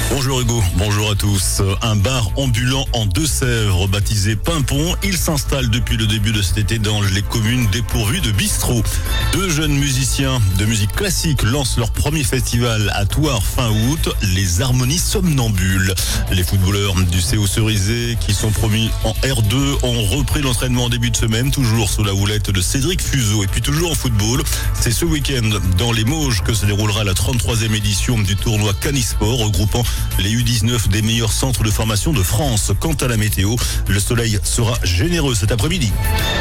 Bonjour Hugo, bonjour à tous. Un bar ambulant en Deux-Sèvres baptisé Pimpon, il s'installe depuis le début de cet été dans les communes dépourvues de bistrot. Deux jeunes musiciens de musique classique lancent leur premier festival à Thouars fin août, les Harmonies Somnambules. Les footballeurs du CO Cerisé qui sont promis en R2 ont repris l'entraînement en début de semaine, toujours sous la houlette de Cédric Fuseau. Et puis toujours en football, c'est ce week-end dans les Mauges que se déroulera la 33e édition du tournoi Canisport, regroupant les U19 des meilleurs centres de formation de France. Quant à la météo, le soleil sera généreux cet après-midi.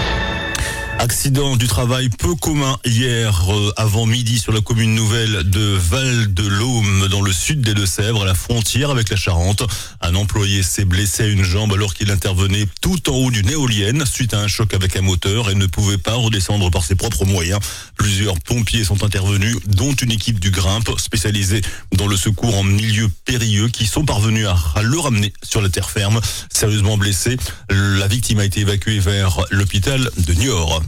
Accident du travail peu commun hier avant midi sur la commune nouvelle de Val-de-Laume dans le sud des Deux-Sèvres à la frontière avec la Charente. Un employé s'est blessé à une jambe alors qu'il intervenait tout en haut d'une éolienne suite à un choc avec un moteur et ne pouvait pas redescendre par ses propres moyens. Plusieurs pompiers sont intervenus, dont une équipe du Grimpe spécialisée dans le secours en milieu périlleux qui sont parvenus à le ramener sur la terre ferme. Sérieusement blessé, la victime a été évacuée vers l'hôpital de Niort.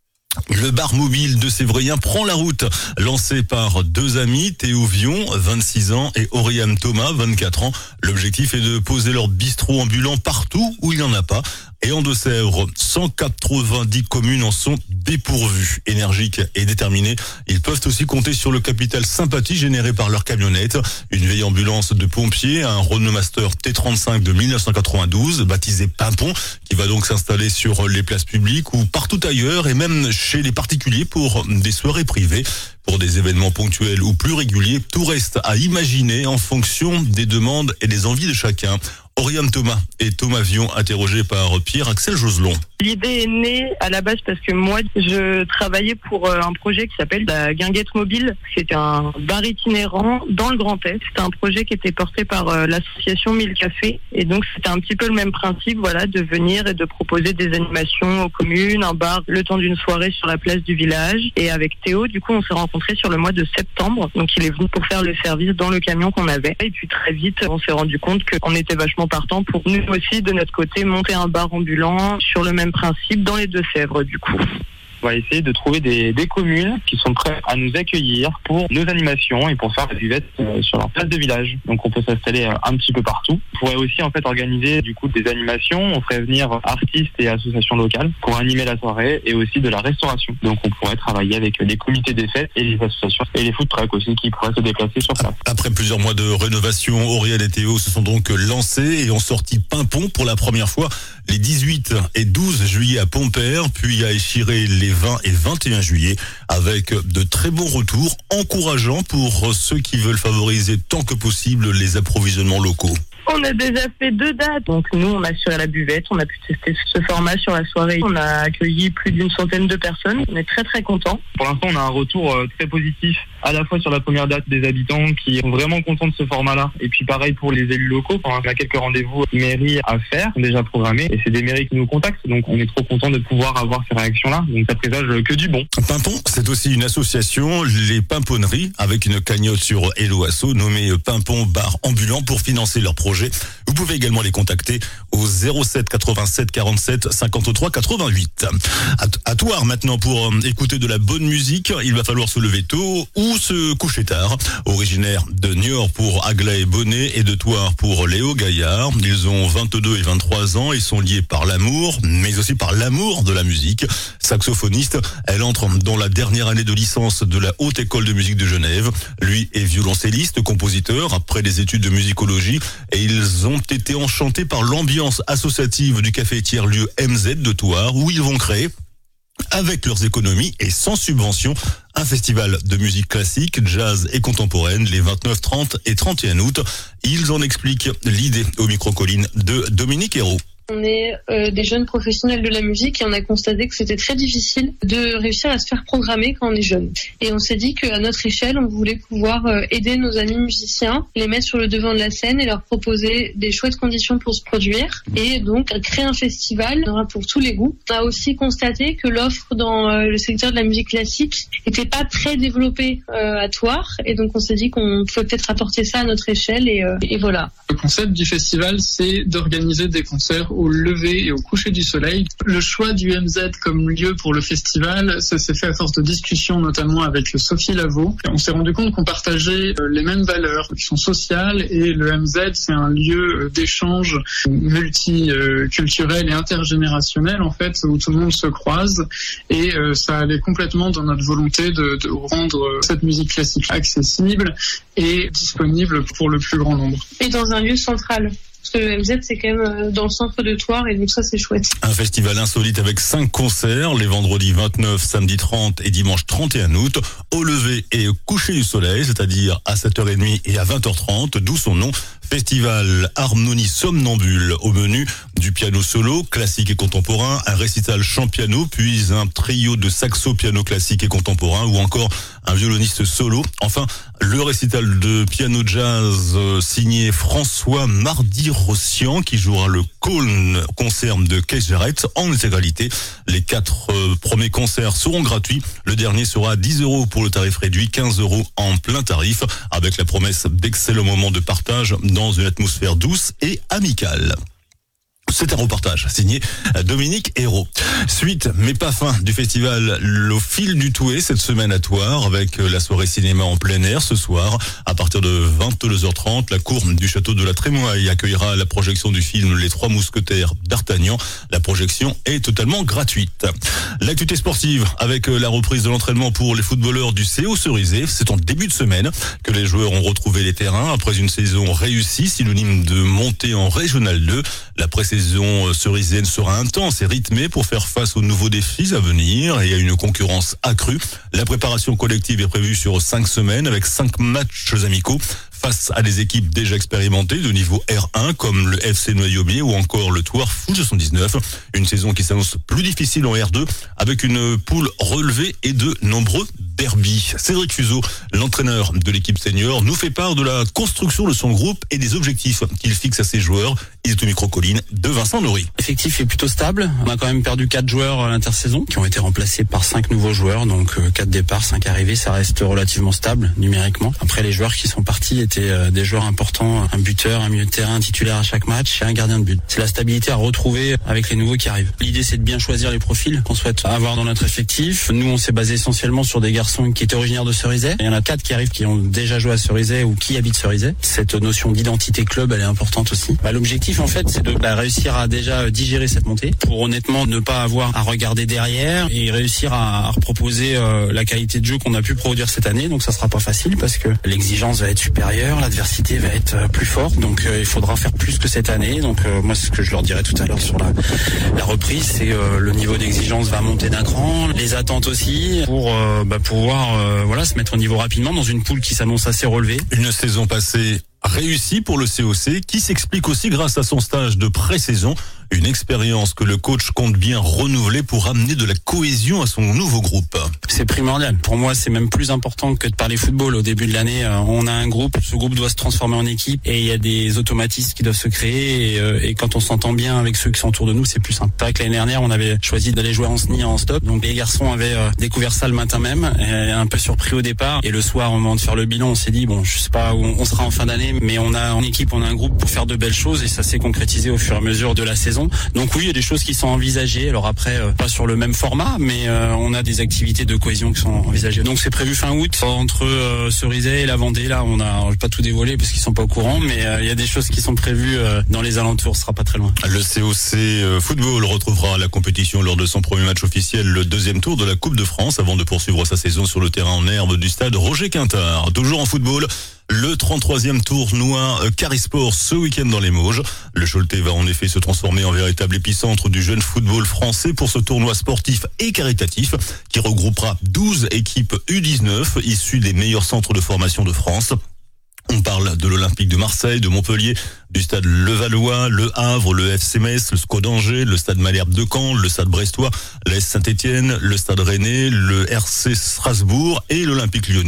Le bar mobile de Sévrien prend la route, lancé par deux amis, Théo Vion, 26 ans, et Oriane Thomas, 24 ans. L'objectif est de poser leur bistrot ambulant partout où il n'y en a pas. Et en Deux-Sèvres, 190 communes en sont dépourvues. Énergiques et déterminés, ils peuvent aussi compter sur le capital sympathie généré par leur camionnette. Une vieille ambulance de pompiers, un Renault Master T35 de 1992, baptisé Pimpon, qui va donc s'installer sur les places publiques ou partout ailleurs et même chez les particuliers pour des soirées privées. Pour des événements ponctuels ou plus réguliers, tout reste à imaginer en fonction des demandes et des envies de chacun. Oriane Thomas et Thomas Vion interrogés par Pierre-Axel Joselon. L'idée est née à la base parce que moi, je travaillais pour un projet qui s'appelle la Guinguette Mobile. C'était un bar itinérant dans le Grand Est. C'était un projet qui était porté par l'association 1000 Cafés. Et donc, c'était un petit peu le même principe, voilà, de venir et de proposer des animations aux communes, un bar le temps d'une soirée sur la place du village. Et avec Théo, du coup, on s'est rencontrés sur le mois de septembre. Donc, il est venu pour faire le service dans le camion qu'on avait. Et puis, très vite, on s'est rendu compte qu'on était vachement partant pour nous aussi, de notre côté, monter un bar ambulant sur le même principe dans les Deux-Sèvres, du coup. On va essayer de trouver des communes qui sont prêtes à nous accueillir pour nos animations et pour faire la buvette sur leur place de village. Donc on peut s'installer un petit peu partout. On pourrait aussi en fait organiser du coup des animations. On ferait venir artistes et associations locales pour animer la soirée et aussi de la restauration. Donc on pourrait travailler avec les comités des fêtes et les associations et les food trucks aussi qui pourraient se déplacer sur place. Après plusieurs mois de rénovation, Auriel et Théo se sont donc lancés et ont sorti Pimpon pour la première fois les 18 et 12 juillet à Pompère, puis à Échiré les 20 et 21 juillet, avec de très bons retours, encourageants pour ceux qui veulent favoriser tant que possible les approvisionnements locaux. On a déjà fait 2 dates. Donc nous, on a assuré la buvette, on a pu tester ce format sur la soirée. On a accueilli plus d'une centaine de personnes. On est très très contents. Pour l'instant, on a un retour très positif, à la fois sur la première date des habitants qui sont vraiment contents de ce format-là. Et puis pareil pour les élus locaux. On a quelques rendez-vous mairie à faire, déjà programmés. Et c'est des mairies qui nous contactent. Donc on est trop contents de pouvoir avoir ces réactions-là. Donc ça présage que du bon. Pimpon, c'est aussi une association, les Pimponneries, avec une cagnotte sur Hello Asso nommée Pimpon Bar Ambulant pour financer leur projet. Vous pouvez également les contacter au 07 87 47 53 88. À Thouars maintenant pour écouter de la bonne musique, il va falloir se lever tôt ou se coucher tard. Originaire de Niort pour Aglaé Bonnet et de Thouars pour Léo Gaillard. Ils ont 22 et 23 ans et sont liés par l'amour, mais aussi par l'amour de la musique. Saxophoniste, elle entre dans la dernière année de licence de la Haute École de musique de Genève. Lui est violoncelliste, compositeur, après des études de musicologie, et ils ont été enchantés par l'ambiance associative du café tiers-lieu MZ de Thouars, où ils vont créer, avec leurs économies et sans subvention, un festival de musique classique, jazz et contemporaine les 29, 30 et 31 août. Ils en expliquent l'idée au micro-colline de Dominique Hérault. On est des jeunes professionnels de la musique et on a constaté que c'était très difficile de réussir à se faire programmer quand on est jeune. Et on s'est dit qu'à notre échelle, on voulait pouvoir aider nos amis musiciens, les mettre sur le devant de la scène et leur proposer des chouettes conditions pour se produire. Et donc, créer un festival pour tous les goûts. On a aussi constaté que l'offre dans le secteur de la musique classique n'était pas très développée à Thouars. Et donc, on s'est dit qu'on pouvait peut-être apporter ça à notre échelle et voilà. Le concept du festival, c'est d'organiser des concerts au lever et au coucher du soleil. Le choix du MZ comme lieu pour le festival, ça s'est fait à force de discussions, notamment avec Sophie Lavaux. On s'est rendu compte qu'on partageait les mêmes valeurs qui sont sociales, et le MZ, c'est un lieu d'échange multiculturel et intergénérationnel, en fait, où tout le monde se croise, et ça allait complètement dans notre volonté de rendre cette musique classique accessible et disponible pour le plus grand nombre. Et dans un lieu central. Parce que le MZ, c'est quand même dans le centre de Thouars, et donc ça, c'est chouette. Un festival insolite avec 5 concerts, les vendredis 29, samedi 30 et dimanche 31 août, au lever et au coucher du soleil, c'est-à-dire à 7h30 et à 20h30, d'où son nom. Festival Harmonie Somnambule, au menu du piano solo, classique et contemporain, un récital chant piano, puis un trio de saxo piano classique et contemporain, ou encore un violoniste solo. Enfin, le récital de piano jazz signé François Mardi-Rossian, qui jouera le concert de Keith Jarrett en intégralité. Les 4 premiers concerts seront gratuits. Le dernier sera à 10 € pour le tarif réduit, 15 € en plein tarif, avec la promesse d'excellents moments de partage dans une atmosphère douce et amicale. C'est un reportage signé Dominique Hérault. Suite, mais pas fin, du festival Au fil du Touet cette semaine à Thouars, avec la soirée cinéma en plein air ce soir. À partir de 22h30, la cour du château de la Trémoille accueillera la projection du film Les Trois Mousquetaires d'Artagnan. La projection est totalement gratuite. L'actualité sportive avec la reprise de l'entraînement pour les footballeurs du CO Cerisay. C'est en début de semaine que les joueurs ont retrouvé les terrains après une saison réussie, synonyme de montée en Régional 2. La saison cerisienne sera intense et rythmée pour faire face aux nouveaux défis à venir et à une concurrence accrue. La préparation collective est prévue sur 5 semaines avec 5 matchs amicaux face à des équipes déjà expérimentées de niveau R1 comme le FC Noyaumiers ou encore le Thouars Foot 79. Une saison qui s'annonce plus difficile en R2 avec une poule relevée et de nombreux derby. Cédric Fuseau, l'entraîneur de l'équipe senior, nous fait part de la construction de son groupe et des objectifs qu'il fixe à ses joueurs. Il est au micro-colline de Vincent Nourry. L'effectif est plutôt stable. On a quand même perdu 4 joueurs à l'intersaison qui ont été remplacés par 5 nouveaux joueurs. Donc 4 départs, 5 arrivées, ça reste relativement stable numériquement. Après, les joueurs qui sont partis étaient des joueurs importants. Un buteur, un milieu de terrain titulaire à chaque match et un gardien de but. C'est la stabilité à retrouver avec les nouveaux qui arrivent. L'idée, c'est de bien choisir les profils qu'on souhaite avoir dans notre effectif. Nous, on s'est basé essentiellement sur des garçons qui étaient originaires de Cerisay. Il y en a 4 qui arrivent qui ont déjà joué à Cerisay ou qui habitent Cerisay. Cette notion d'identité club, elle est importante aussi. L'objectif, en fait, c'est de réussir à déjà digérer cette montée pour honnêtement ne pas avoir à regarder derrière et réussir à proposer la qualité de jeu qu'on a pu produire cette année. Donc ça sera pas facile parce que l'exigence va être supérieure, l'adversité va être plus forte. Donc il faudra faire plus que cette année. Donc moi, ce que je leur dirai tout à l'heure sur la reprise, c'est le niveau d'exigence va monter d'un cran, les attentes aussi pour pouvoir se mettre au niveau rapidement dans une poule qui s'annonce assez relevée. Une saison passée réussie pour le COC qui s'explique aussi grâce à son stage de pré-saison. Une expérience que le coach compte bien renouveler pour amener de la cohésion à son nouveau groupe. C'est primordial. Pour moi, c'est même plus important que de parler football. Au début de l'année, on a un groupe. Ce groupe doit se transformer en équipe et il y a des automatismes qui doivent se créer. Et quand on s'entend bien avec ceux qui sont autour de nous, c'est plus simple. Pas que l'année dernière, on avait choisi d'aller jouer en SNI en stop. Donc les garçons avaient découvert ça le matin même, et un peu surpris au départ. Et le soir, au moment de faire le bilan, on s'est dit je sais pas où on sera en fin d'année, mais on a en équipe, on a un groupe pour faire de belles choses et ça s'est concrétisé au fur et à mesure de la saison. Donc oui, il y a des choses qui sont envisagées. Alors après, pas sur le même format, mais on a des activités de cohésion qui sont envisagées. Donc c'est prévu fin août entre Cerisay et la Vendée. Là, on a pas tout dévoilé parce qu'ils sont pas au courant, mais il y a des choses qui sont prévues dans les alentours. Ce sera pas très loin. Le COC Football retrouvera la compétition lors de son premier match officiel, le 2e tour de la Coupe de France, avant de poursuivre sa saison sur le terrain en herbe du stade Roger Quintard. Toujours en football, le 33e tournoi Carisport ce week-end dans les Mauges. Le Choletais va en effet se transformer en véritable épicentre du jeune football français pour ce tournoi sportif et caritatif qui regroupera 12 équipes U19 issues des meilleurs centres de formation de France. On parle de l'Olympique de Marseille, de Montpellier, du stade Levallois, le Havre, le FC Metz, le SCO d'Angers, le stade Malherbe de Caen, le stade Brestois, l'AS Saint-Etienne, le stade Rennais, le RC Strasbourg et l'Olympique Lyonnais.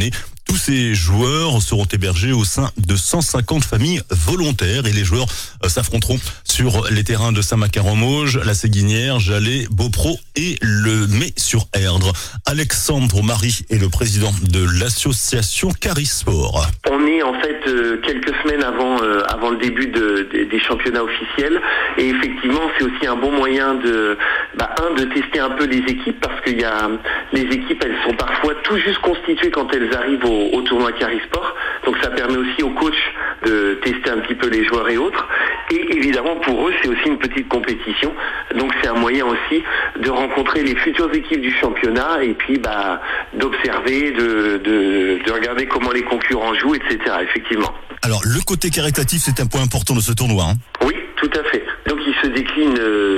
Tous ces joueurs seront hébergés au sein de 150 familles volontaires et les joueurs s'affronteront sur les terrains de Saint-Macaire-en-Mauges, la Séguinière, Jalais, Beaupro et le Mai-sur-Erdre. Alexandre Marie est le président de l'association Carisport. On est en fait quelques semaines avant le début des championnats officiels et effectivement c'est aussi un bon moyen de tester un peu les équipes parce que les équipes elles sont parfois tout juste constituées quand elles arrivent au tournoi Carisport, donc ça permet aussi aux coachs de tester un petit peu les joueurs et autres, et évidemment pour eux c'est aussi une petite compétition, donc c'est un moyen aussi de rencontrer les futures équipes du championnat et puis d'observer, de regarder comment les concurrents jouent, etc. Effectivement. Alors le côté caritatif c'est un point important de ce tournoi. Oui, tout à fait. Donc il se décline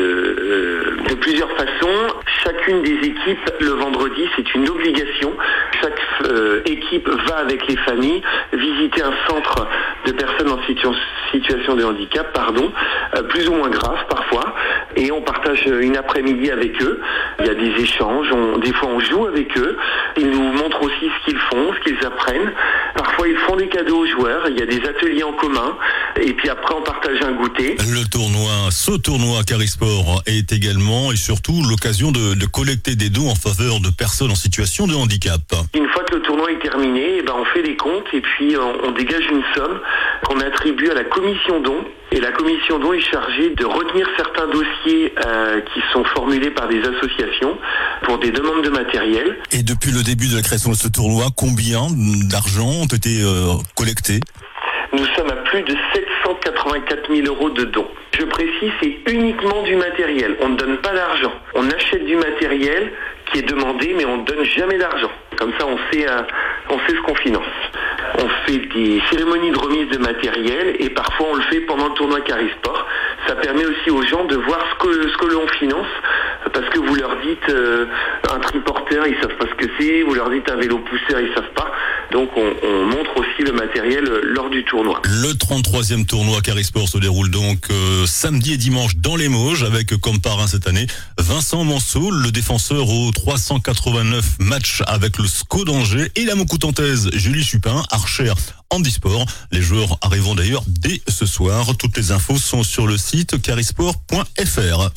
de plusieurs façons. Chacune des équipes, le vendredi, c'est une obligation. Chaque équipe va avec les familles visiter un centre de personnes en situation de handicap, plus ou moins grave parfois, et on partage une après-midi avec eux. Il y a des échanges, des fois on joue avec eux, ils nous montrent aussi ce qu'ils font, ce qu'ils apprennent. Parfois ils font des cadeaux aux joueurs, il y a des ateliers en commun, et puis après on partage un goûter. Ce tournoi Carisport est également et surtout l'occasion de collecter des dons en faveur de personnes en situation de handicap. Une fois que le tournoi est terminé, on fait les comptes et puis on dégage une somme qu'on attribue à la commission dons. Et la commission dons est chargée de retenir certains dossiers qui sont formulés par des associations pour des demandes de matériel. Et depuis le début de la création de ce tournoi, combien d'argent ont été collectés ? Nous sommes à plus de 784 000 euros de dons. Je précise, c'est uniquement du matériel. On ne donne pas d'argent. On achète du matériel qui est demandé, mais on ne donne jamais d'argent. Comme ça, on sait ce qu'on finance. On fait des cérémonies de remise de matériel et parfois on le fait pendant le tournoi Carisport. Ça permet aussi aux gens de voir ce que l'on finance, parce que vous leur dites un triporteur, ils savent pas ce que c'est, vous leur dites un vélo pousseur, ils savent pas. Donc on montre aussi le matériel lors du tournoi. Le 33e tournoi Carisport se déroule donc samedi et dimanche dans les Mauges avec comme parrain cette année Vincent Manceau, le défenseur aux 389 matchs avec le SCO d'Angers, et la Moncoutantaise Julie Chupin, archère handisport. Les joueurs arriveront d'ailleurs dès ce soir. Toutes les infos sont sur le site carisport.fr.